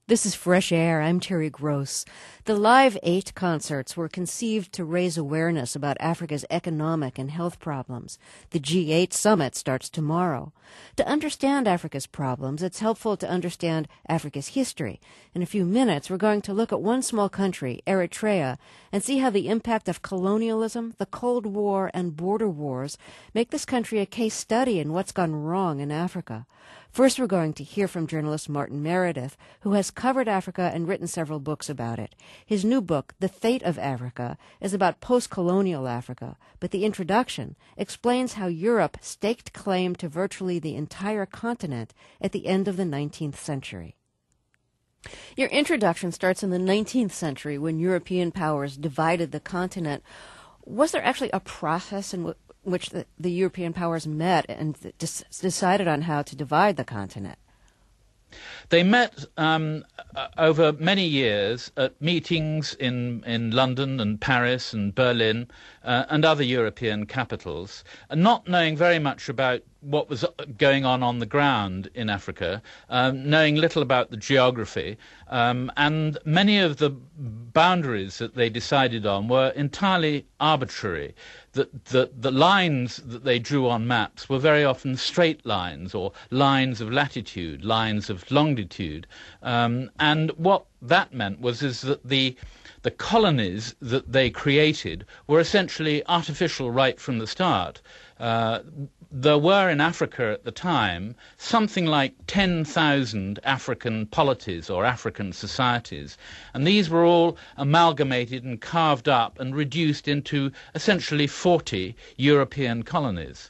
This is Fresh Air. I'm Terry Gross. The Live 8 concerts were conceived to raise awareness about Africa's economic and health problems. The G8 summit starts tomorrow. To understand Africa's problems, it's helpful to understand Africa's history. In a few minutes, we're going to look at one small country, Eritrea, and see how the impact of colonialism, the Cold War, and border wars make this country a case study in what's gone wrong in Africa. First, we're going to hear from journalist Martin Meredith, who has covered Africa and written several books about it. His new book, The Fate of Africa, is about post-colonial Africa, but the introduction explains how Europe staked claim to virtually the entire continent at the end of the 19th century. Your introduction starts in the 19th century when European powers divided the continent. Was there actually a process in which the European powers met and decided on how to divide the continent? They met over many years at meetings in London and Paris and Berlin and other European capitals, and not knowing very much about what was going on the ground in Africa, knowing little about the geography, and many of the boundaries that they decided on were entirely arbitrary. The lines that they drew on maps were very often straight lines or lines of latitude, lines of longitude, and what that meant was that the colonies that they created were essentially artificial right from the start. There were in Africa at the time something like 10,000 African polities or African societies, and these were all amalgamated and carved up and reduced into essentially 40 European colonies.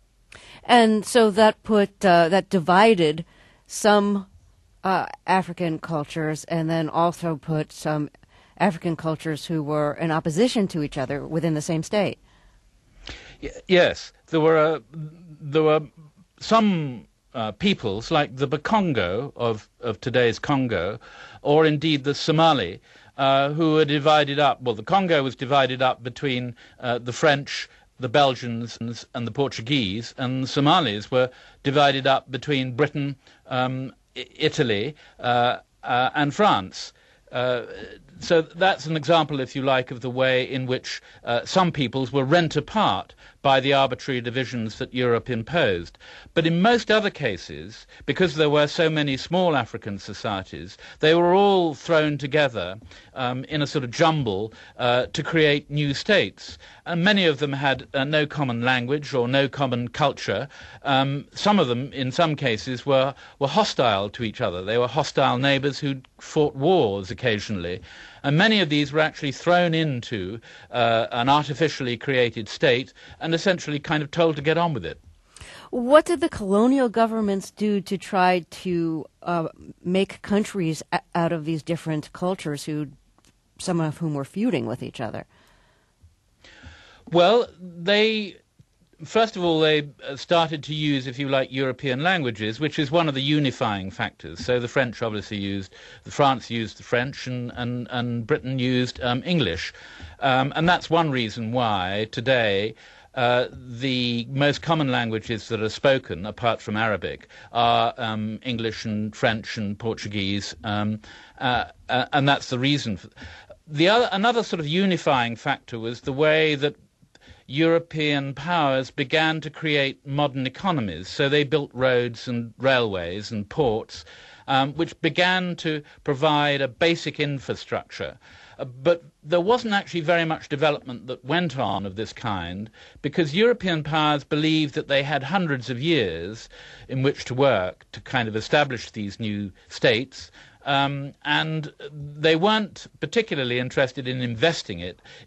And so that that divided some African cultures, and then also put some African cultures who were in opposition to each other within the same state. Yes, there were some peoples like the Bakongo of today's Congo, or indeed the Somali, who were divided up. Well, the Congo was divided up between the French, the Belgians, and the Portuguese, and the Somalis were divided up between Britain, Italy, and France. So that's an example, if you like, of the way in which some peoples were rent apart by the arbitrary divisions that Europe imposed. But in most other cases, because there were so many small African societies, they were all thrown together in a sort of jumble to create new states. And many of them had no common language or no common culture. Some of them, in some cases, were hostile to each other. They were hostile neighbors who fought wars occasionally. And many of these were actually thrown into an artificially created state and essentially kind of told to get on with it. What did the colonial governments do to try to make countries out of these different cultures, some of whom were feuding with each other? Well, first of all, they started to use, if you like, European languages, which is one of the unifying factors. So the French obviously France used the French, and Britain used English. And that's one reason why today the most common languages that are spoken, apart from Arabic, are English and French and Portuguese, and that's the reason. Another sort of unifying factor was the way that European powers began to create modern economies. So they built roads and railways and ports, which began to provide a basic infrastructure. But there wasn't actually very much development that went on of this kind, because European powers believed that they had hundreds of years in which to work to kind of establish these new states. And they weren't particularly interested in investing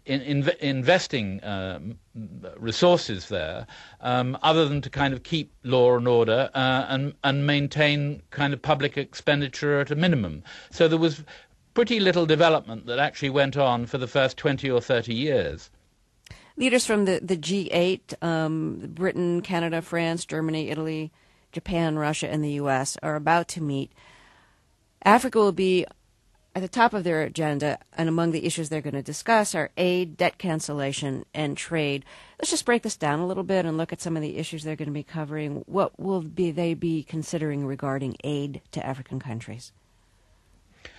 resources there, other than to kind of keep law and order and maintain kind of public expenditure at a minimum. So there was pretty little development that actually went on for the first 20 or 30 years. Leaders from the G8, Britain, Canada, France, Germany, Italy, Japan, Russia, and the U.S. are about to meet. Africa will be at the top of their agenda, and among the issues they're going to discuss are aid, debt cancellation, and trade. Let's just break this down a little bit and look at some of the issues they're going to be covering. What will they be considering regarding aid to African countries?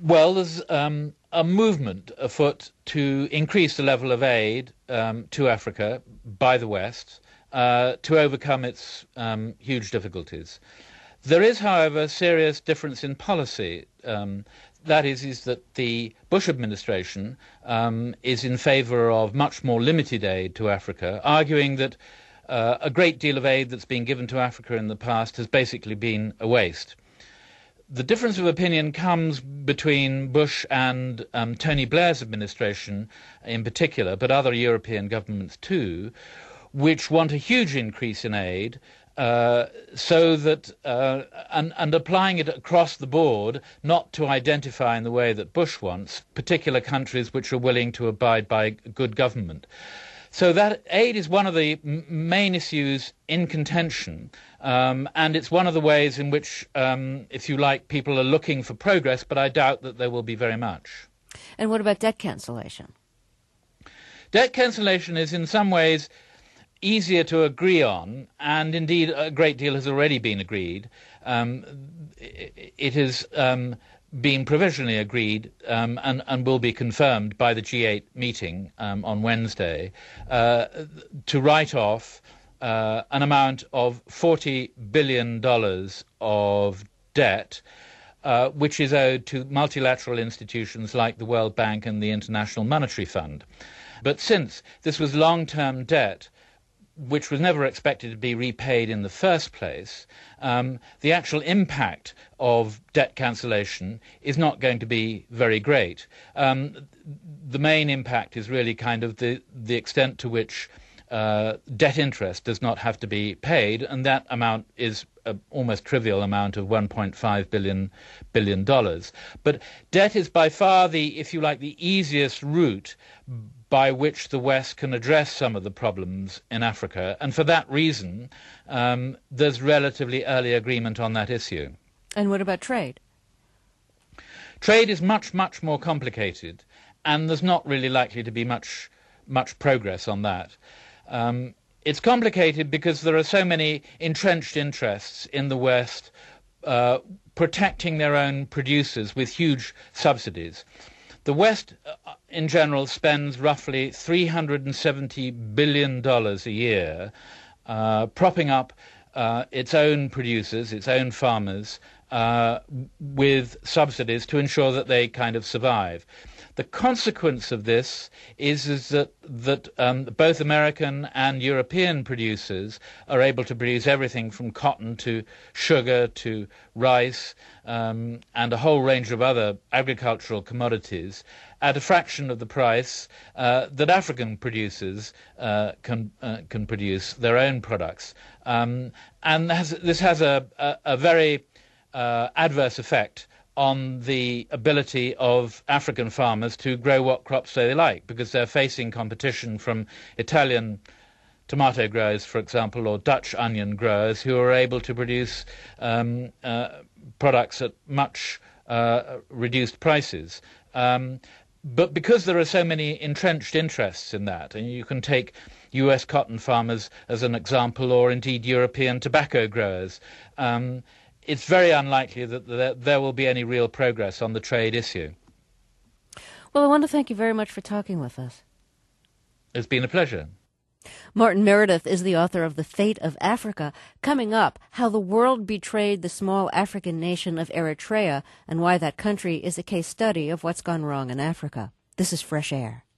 Well, there's a movement afoot to increase the level of aid to Africa by the West to overcome its huge difficulties. There is, however, a serious difference in policy. That is that the Bush administration is in favour of much more limited aid to Africa, arguing that a great deal of aid that's been given to Africa in the past has basically been a waste. The difference of opinion comes between Bush and Tony Blair's administration in particular, but other European governments too, which want a huge increase in aid, so that and applying it across the board, not to identify in the way that Bush wants particular countries which are willing to abide by good government. So that aid is one of the main issues in contention, and it's one of the ways in which, if you like, people are looking for progress, but I doubt that there will be very much. And what about debt cancellation? Debt cancellation is in some ways easier to agree on, and indeed a great deal has already been agreed. It has been provisionally agreed and will be confirmed by the G8 meeting on Wednesday to write off an amount of $40 billion of debt which is owed to multilateral institutions like the World Bank and the International Monetary Fund. But since this was long-term debt, which was never expected to be repaid in the first place, the actual impact of debt cancellation is not going to be very great. The main impact is really kind of the extent to which debt interest does not have to be paid, and that amount is an almost trivial amount of $1.5 billion. But debt is by far the, if you like, the easiest route by which the West can address some of the problems in Africa, and for that reason there's relatively early agreement on that issue. And what about trade? Trade is much, much more complicated, and there's not really likely to be much progress on that. It's complicated because there are so many entrenched interests in the West protecting their own producers with huge subsidies. The West, in general, spends roughly $370 billion a year propping up its own producers, its own farmers, with subsidies to ensure that they kind of survive. The consequence of this is that both American and European producers are able to produce everything from cotton to sugar to rice and a whole range of other agricultural commodities at a fraction of the price that African producers can produce their own products. And this has a very adverse effect on the ability of African farmers to grow what crops they like, because they're facing competition from Italian tomato growers, for example, or Dutch onion growers who are able to produce products at much reduced prices. But because there are so many entrenched interests in that, and you can take US cotton farmers as an example, or indeed European tobacco growers, it's very unlikely that there will be any real progress on the trade issue. Well, I want to thank you very much for talking with us. It's been a pleasure. Martin Meredith is the author of The Fate of Africa. Coming up, how the world betrayed the small African nation of Eritrea and why that country is a case study of what's gone wrong in Africa. This is Fresh Air.